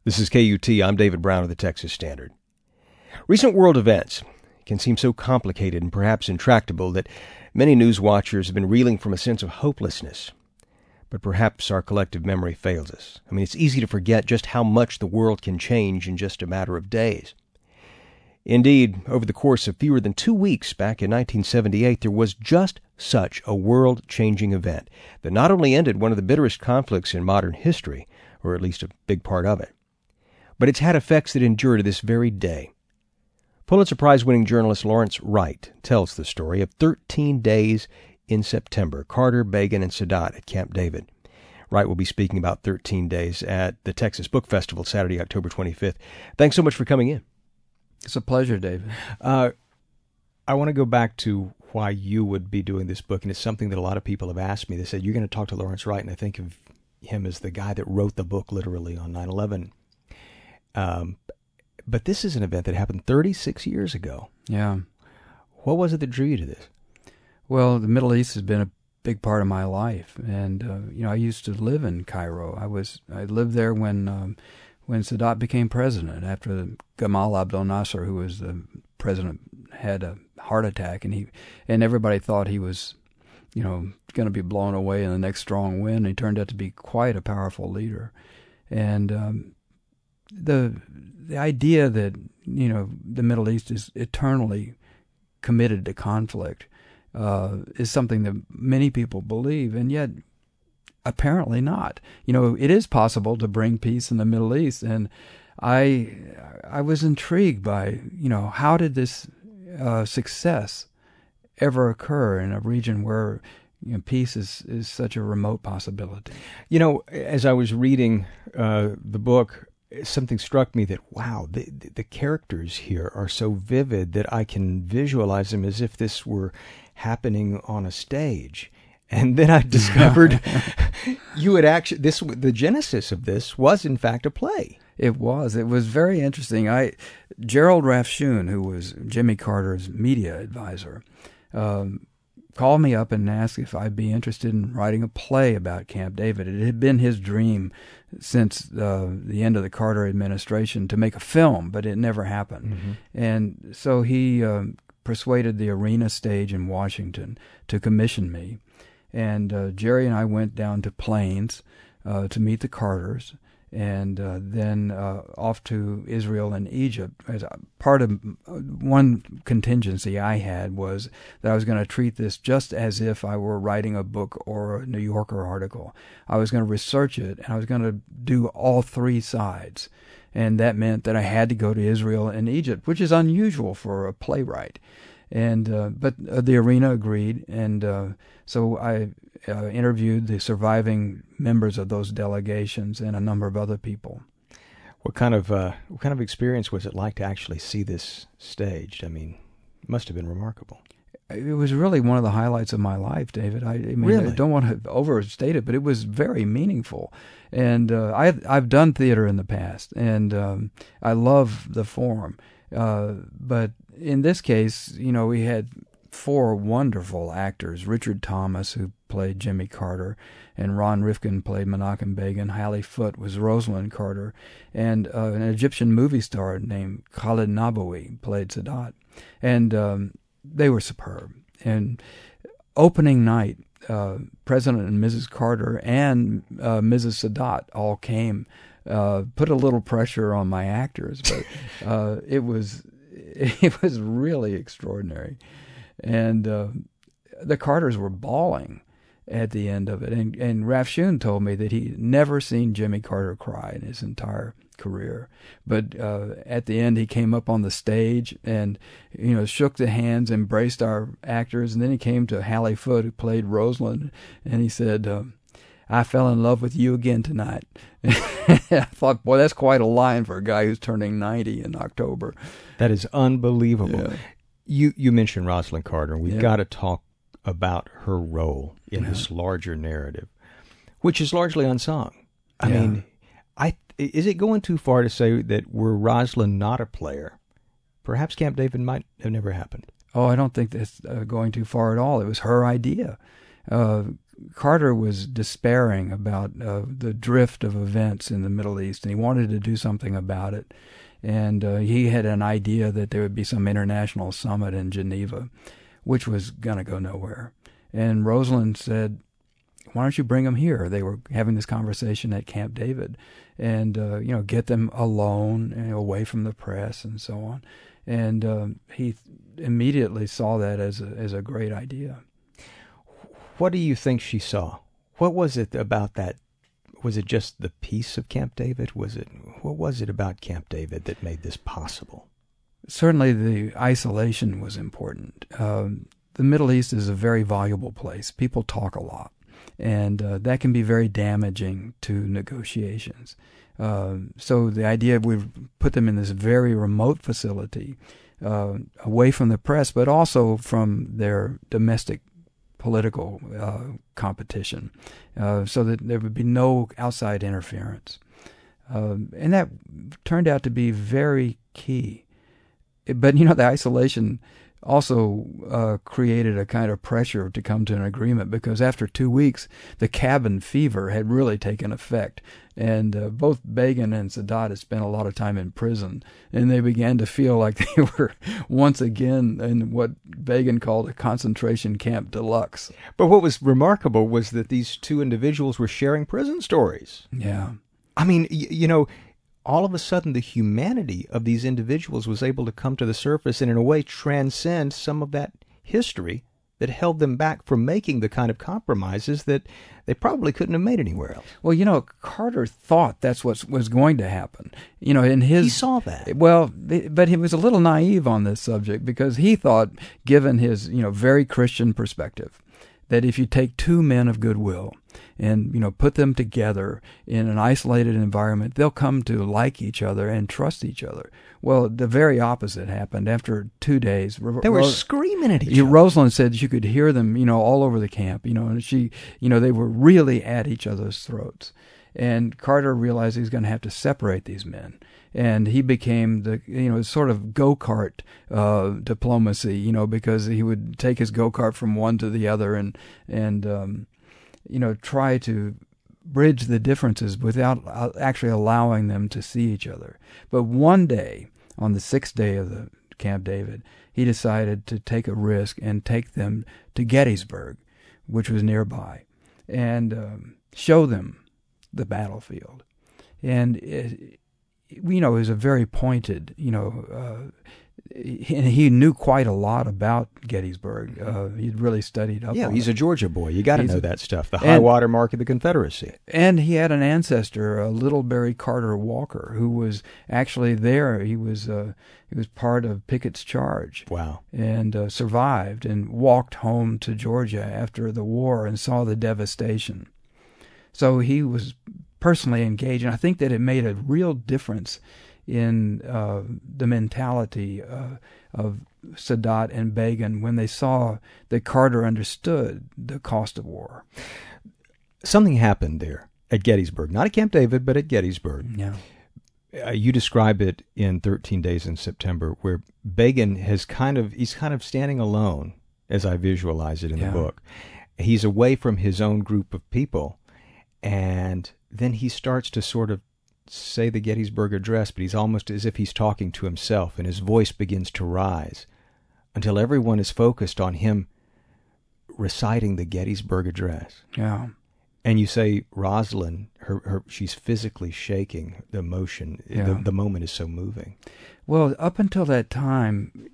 This is KUT. I'm David Brown of the Texas Standard. Recent world events can seem so complicated and perhaps intractable that many news watchers have been reeling from a sense of hopelessness. But perhaps our collective memory fails us. I mean, it's easy to forget just how much the world can change in just a matter of days. Indeed, over the course of fewer than 2 weeks back in 1978, there was just such a world-changing event that not only ended one of the bitterest conflicts in modern history, or at least a big part of it, but it's had effects that endure to this very day. Pulitzer Prize-winning journalist Lawrence Wright tells the story of 13 days in September, Carter, Begin, and Sadat at Camp David. Wright will be speaking about 13 days at the Texas Book Festival Saturday, October 25th. Thanks so much for coming in. It's a pleasure, David. I want to go back to why you would be doing this book, and it's something that a lot of people have asked me. They said, you're going to talk to Lawrence Wright, and I think of him as the guy that wrote the book literally on 9/11. But this is an event that happened 36 years ago. Yeah. What was it that drew you to this? Well, the Middle East has been a big part of my life, and I used to live in Cairo. I lived there when Sadat became president, after Gamal Abdel Nasser, who was the president, had a heart attack, and everybody thought he was, going to be blown away in the next strong wind. He turned out to be quite a powerful leader, and the idea that the Middle East is eternally committed to conflict is something that many people believe, and yet apparently not. It is possible to bring peace in the Middle East, and I was intrigued by how did this success ever occur in a region where peace is such a remote possibility. As I was reading the book, something struck me that, wow, the characters here are so vivid that I can visualize them as if this were happening on a stage. And then I discovered you had actually, the genesis of this was in fact a play. It was very interesting. Gerald Rafshoon, who was Jimmy Carter's media advisor, called me up and asked if I'd be interested in writing a play about Camp David. It had been his dream since the end of the Carter administration to make a film, but it never happened. Mm-hmm. And so he persuaded the Arena Stage in Washington to commission me. And Jerry and I went down to Plains to meet the Carters, and then off to Israel and Egypt. As part of one contingency I had was that I was going to treat this just as if I were writing a book or a New Yorker article. I was going to research it, and I was going to do all three sides. And that meant that I had to go to Israel and Egypt, which is unusual for a playwright. And but the Arena agreed, and so I interviewed the surviving members of those delegations and a number of other people. What kind of experience was it like to actually see this staged? I mean, it must have been remarkable. It was really one of the highlights of my life, David. I mean, really? I don't want to overstate it, but it was very meaningful. And I've done theater in the past, and I love the form. But in this case, we had four wonderful actors: Richard Thomas, who played Jimmy Carter, and Ron Rifkin played Menachem Begin. Hallie Foote was Rosalind Carter, and an Egyptian movie star named Khalid Nabawi played Sadat. And they were superb. And opening night, President and Mrs. Carter and Mrs. Sadat all came. Put a little pressure on my actors, but it was really extraordinary. And the Carters were bawling at the end of it. And Rafshoon told me that he'd never seen Jimmy Carter cry in his entire career. But at the end, he came up on the stage and, shook the hands, embraced our actors. And then he came to Hallie Foote, who played Rosalind, and he said, "I fell in love with you again tonight." I thought, boy, that's quite a line for a guy who's turning 90 in October. That is unbelievable. Yeah. You mentioned Rosalind Carter. We've Yeah. got to talk about her role in this larger narrative, which is largely unsung. I mean, is it going too far to say that were Rosalind not a player, perhaps Camp David might have never happened? Oh, I don't think that's going too far at all. It was her idea. Carter was despairing about the drift of events in the Middle East, and he wanted to do something about it. And he had an idea that there would be some international summit in Geneva, which was going to go nowhere. And Rosalynn said, why don't you bring them here? They were having this conversation at Camp David, and get them alone and away from the press and so on. And he immediately saw that as a great idea. What do you think she saw? What was it about that? Was it just the peace of Camp David? What was it about Camp David that made this possible? Certainly the isolation was important. The Middle East is a very voluble place. People talk a lot, and that can be very damaging to negotiations. So the idea we put them in this very remote facility, away from the press, but also from their domestic political competition, so that there would be no outside interference. And that turned out to be very key. But, the isolation also created a kind of pressure to come to an agreement, because after 2 weeks, the cabin fever had really taken effect. And both Begin and Sadat had spent a lot of time in prison, and they began to feel like they were once again in what Begin called a concentration camp deluxe. But what was remarkable was that these two individuals were sharing prison stories. Yeah. I mean, all of a sudden the humanity of these individuals was able to come to the surface and in a way transcend some of that history that held them back from making the kind of compromises that they probably couldn't have made anywhere else. Well, Carter thought that's what was going to happen. He saw that. Well, but he was a little naive on this subject, because he thought, given his, very Christian perspective, that if you take two men of goodwill and, put them together in an isolated environment, they'll come to like each other and trust each other. Well, the very opposite happened. After 2 days, they were screaming at each other. Rosalynn said you could hear them, all over the camp, and they were really at each other's throats. And Carter realized he was going to have to separate these men. And he became the, sort of go-kart diplomacy, because he would take his go-kart from one to the other and try to bridge the differences without actually allowing them to see each other. But one day, on the 6th day of the Camp David, he decided to take a risk and take them to Gettysburg, which was nearby, and show them the battlefield. And it was a very pointed, and he knew quite a lot about Gettysburg. He'd really studied up on it. Yeah, he's a Georgia boy. You got to know that stuff. The high water mark of the Confederacy. And he had an ancestor, Littlebury Carter Walker, who was actually there. He was part of Pickett's charge. Wow. And survived and walked home to Georgia after the war and saw the devastation. So he was personally engaged, and I think that it made a real difference in the mentality of Sadat and Begin when they saw that Carter understood the cost of war. Something happened there at Gettysburg, not at Camp David, but at Gettysburg. Yeah. You describe it in 13 Days in September, where Begin he's kind of standing alone, as I visualize it in the book. He's away from his own group of people, and then he starts to sort of say the Gettysburg Address, but he's almost as if he's talking to himself, and his voice begins to rise until everyone is focused on him reciting the Gettysburg Address. Yeah. And you say Rosalynn, she's physically shaking. The emotion, the moment is so moving. Well, up until that time,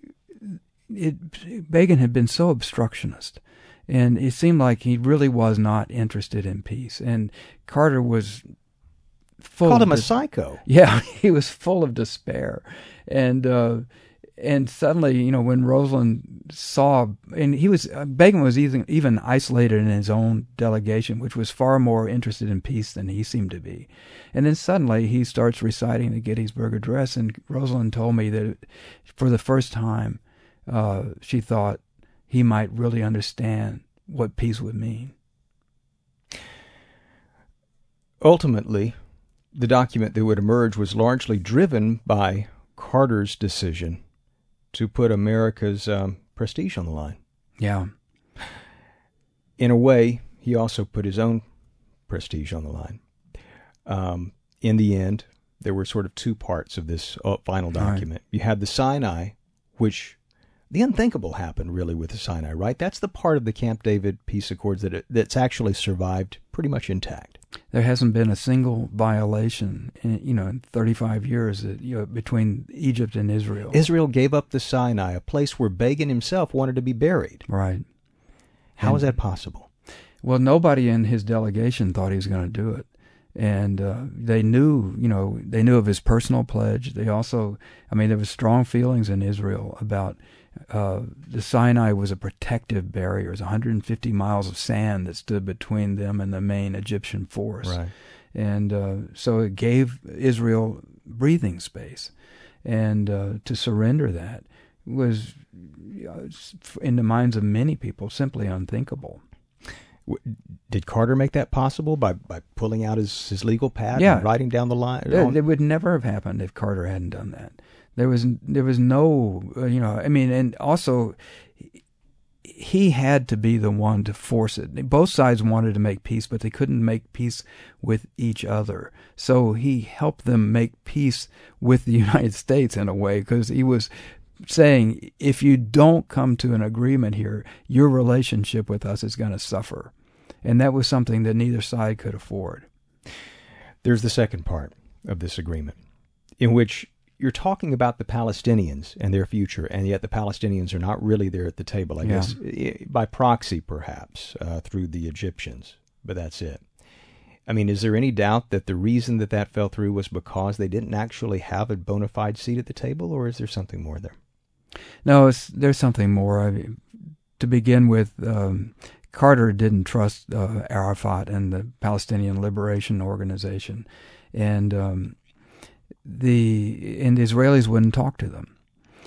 Begin had been so obstructionist, and it seemed like he really was not interested in peace. And Carter was called him a psycho. Yeah, he was full of despair, and suddenly, when Rosalynn saw, and Begin was even isolated in his own delegation, which was far more interested in peace than he seemed to be. And then suddenly he starts reciting the Gettysburg Address, and Rosalynn told me that for the first time, she thought he might really understand what peace would mean. Ultimately, the document that would emerge was largely driven by Carter's decision to put America's prestige on the line. Yeah. In a way, he also put his own prestige on the line. In the end, there were sort of two parts of this final document. Right. You had the Sinai, which the unthinkable happened really with the Sinai, right? That's the part of the Camp David peace accords that's actually survived pretty much intact. There hasn't been a single violation in 35 years between Egypt and Israel. Israel gave up the Sinai, a place where Begin himself wanted to be buried. Right. How is that possible? Well, nobody in his delegation thought he was going to do it. And they knew of his personal pledge. They also, there was strong feelings in Israel about the Sinai was a protective barrier. It was 150 miles of sand that stood between them and the main Egyptian force. Right. And so it gave Israel breathing space. And to surrender that was, in the minds of many people, simply unthinkable. Did Carter make that possible by pulling out his legal pad and writing down the line? It would never have happened if Carter hadn't done that. There was no, and also he had to be the one to force it. Both sides wanted to make peace, but they couldn't make peace with each other. So he helped them make peace with the United States in a way, because he was saying, if you don't come to an agreement here, your relationship with us is going to suffer. And that was something that neither side could afford. There's the second part of this agreement, in which you're talking about the Palestinians and their future, and yet the Palestinians are not really there at the table, I guess, by proxy perhaps, through the Egyptians, but that's it. Is there any doubt that the reason that fell through was because they didn't actually have a bona fide seat at the table, or is there something more there? No, there's something more. To begin with, Carter didn't trust Arafat and the Palestinian Liberation Organization, and the Israelis wouldn't talk to them.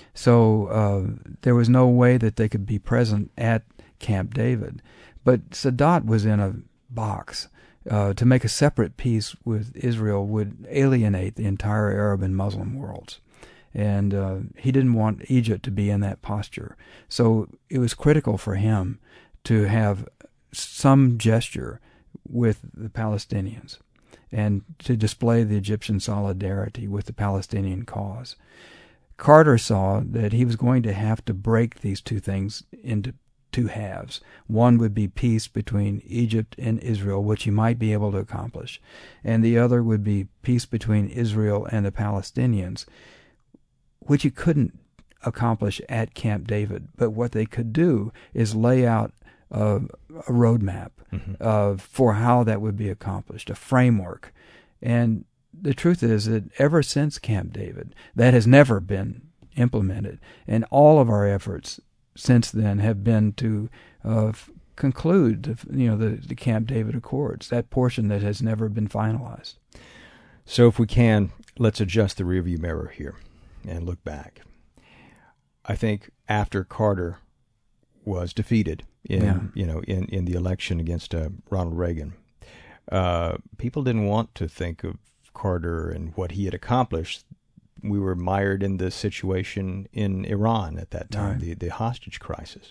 So there was no way that they could be present at Camp David. But Sadat was in a box. To make a separate peace with Israel would alienate the entire Arab and Muslim worlds. And he didn't want Egypt to be in that posture. So it was critical for him to have some gesture with the Palestinians and to display the Egyptian solidarity with the Palestinian cause. Carter saw that he was going to have to break these two things into two halves. One would be peace between Egypt and Israel, which he might be able to accomplish, and the other would be peace between Israel and the Palestinians, which he couldn't accomplish at Camp David. But what they could do is lay out a roadmap for how that would be accomplished, a framework. And the truth is that ever since Camp David, that has never been implemented. And all of our efforts since then have been to conclude the Camp David Accords, that portion that has never been finalized. So if we can, let's adjust the rearview mirror here and look back. I think after Carter was defeated in the election against Ronald Reagan, people didn't want to think of Carter and what he had accomplished. We were mired in the situation in Iran at that time, right. the hostage crisis.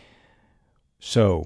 So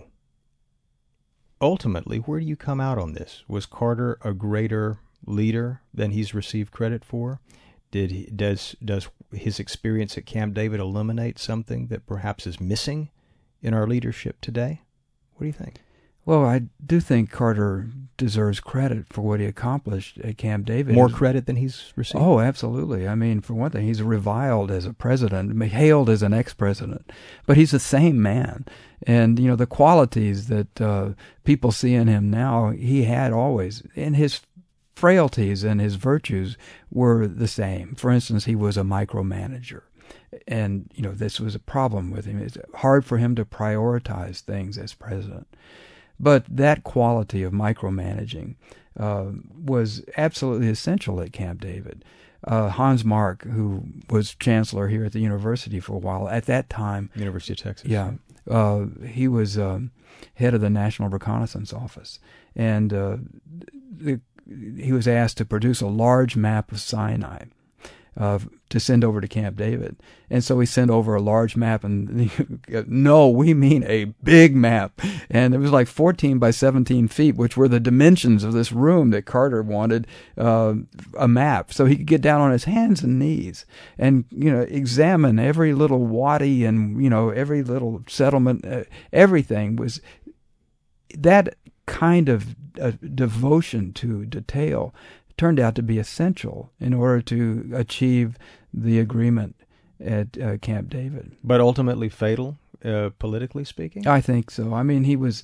ultimately, where do you come out on this? Was Carter a greater leader than he's received credit for? Does his experience at Camp David illuminate something that perhaps is missing in our leadership today? What do you think? Well, I do think Carter deserves credit for what he accomplished at Camp David. More credit than he's received? Oh, absolutely. I mean, for one thing, he's reviled as a president, hailed as an ex-president, but he's the same man. And, the qualities that people see in him now, he had always. And his frailties and his virtues were the same. For instance, he was a micromanager. And, this was a problem with him. It's hard for him to prioritize things as president. But that quality of micromanaging was absolutely essential at Camp David. Hans Mark, who was chancellor here at the university for a while, at that time... University of Texas. Yeah. He was head of the National Reconnaissance Office. And he was asked to produce a large map of Sinai. to send over to Camp David. And so we sent over a large map, and no, we mean a big map. And it was like 14 by 17 feet, which were the dimensions of this room that Carter wanted a map, so he could get down on his hands and knees and, examine every little wadi and, every little settlement. Everything was that kind of devotion to detail turned out to be essential in order to achieve the agreement at Camp David. But ultimately fatal, politically speaking? I think so. I mean, he was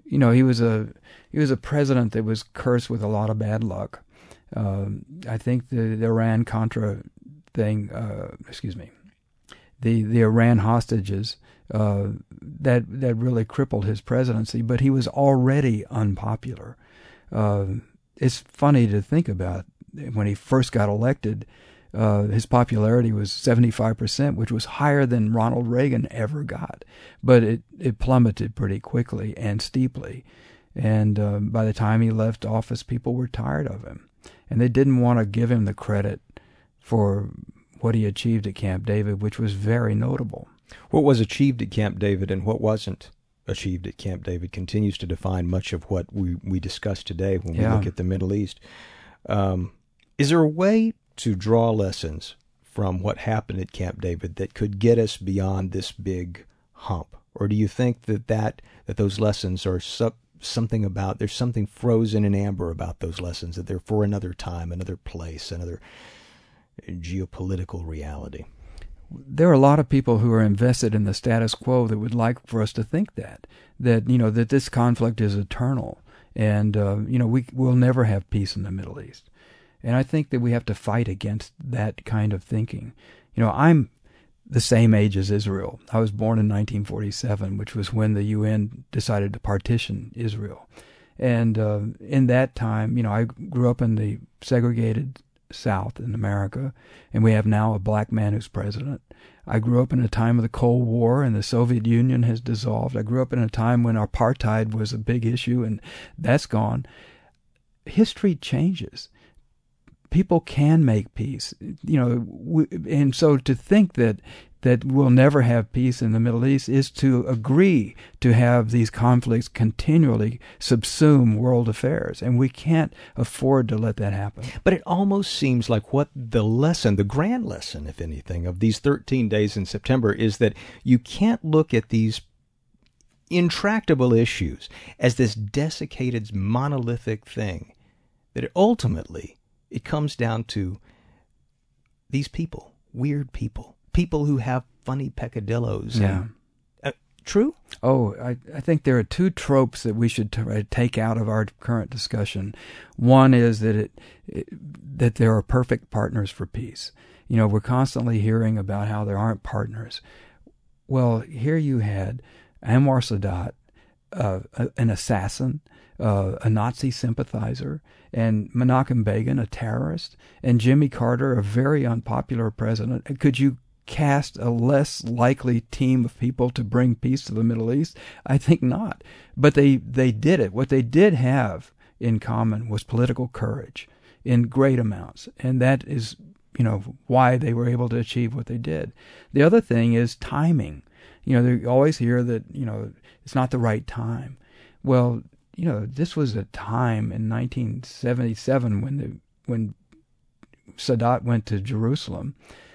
a president that was cursed with a lot of bad luck. I think the Iran-Contra thing, the Iran hostages, that really crippled his presidency, but he was already unpopular. It's funny to think about. When he first got elected, his popularity was 75%, which was higher than Ronald Reagan ever got. But it plummeted pretty quickly and steeply. And by the time he left office, people were tired of him. And they didn't want to give him the credit for what he achieved at Camp David, which was very notable. What was achieved at Camp David and what wasn't achieved at Camp David continues to define much of what we discuss today when we look at the Middle East. Is there a way to draw lessons from what happened at Camp David that could get us beyond this big hump? Or do you think that those lessons are something about, there's something frozen in amber about those lessons, that they're for another time, another place, another geopolitical reality? There are a lot of people who are invested in the status quo that would like for us to think that this conflict is eternal, and we'll never have peace in the Middle East. And I think that we have to fight against that kind of thinking. I'm the same age as Israel. I was born in 1947, which was when the UN decided to partition Israel. And in that time, I grew up in the segregated South in America, and we have now a black man who's president. I grew up in a time of the Cold War, and the Soviet Union has dissolved. I grew up in a time when apartheid was a big issue, and that's gone. History changes. People can make peace, and so to think that we'll never have peace in the Middle East is to agree to have these conflicts continually subsume world affairs, and we can't afford to let that happen. But it almost seems like what the lesson, the grand lesson, if anything, of these 13 days in September is that you can't look at these intractable issues as this desiccated, monolithic thing, that ultimately it comes down to these people, weird people who have funny peccadillos. Yeah. True? Oh, I think there are two tropes that we should take out of our current discussion. One is that that there are perfect partners for peace. We're constantly hearing about how there aren't partners. Well, here you had Anwar Sadat, an assassin, a Nazi sympathizer, and Menachem Begin, a terrorist, and Jimmy Carter, a very unpopular president. Could you cast a less likely team of people to bring peace to the Middle East? I think not. But they did it. What they did have in common was political courage in great amounts, and that is why they were able to achieve what they did. The other thing is timing. They always hear that it's not the right time. Well, this was a time in 1977 when Sadat went to Jerusalem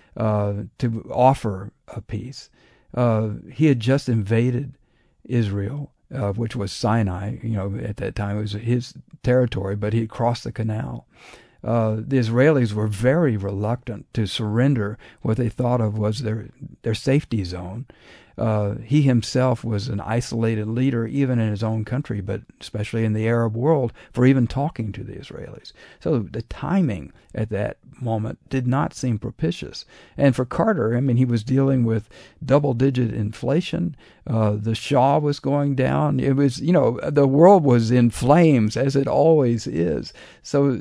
to offer a peace. He had just invaded Israel, which was Sinai. At that time it was his territory, but he had crossed the canal. The Israelis were very reluctant to surrender what they thought of was their safety zone. He himself was an isolated leader, even in his own country, but especially in the Arab world, for even talking to the Israelis. So the timing at that moment did not seem propitious. And for Carter, he was dealing with double-digit inflation. The Shah was going down. It was, the world was in flames, as it always is. So,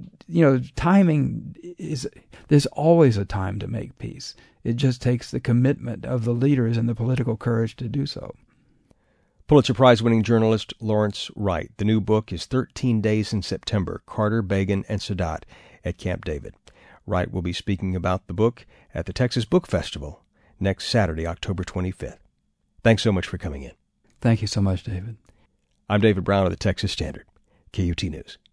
timing there's always a time to make peace. It just takes the commitment of the leaders and the political courage to do so. Pulitzer Prize-winning journalist Lawrence Wright. The new book is 13 Days in September, Carter, Begin, and Sadat at Camp David. Wright will be speaking about the book at the Texas Book Festival next Saturday, October 25th. Thanks so much for coming in. Thank you so much, David. I'm David Brown of the Texas Standard, KUT News.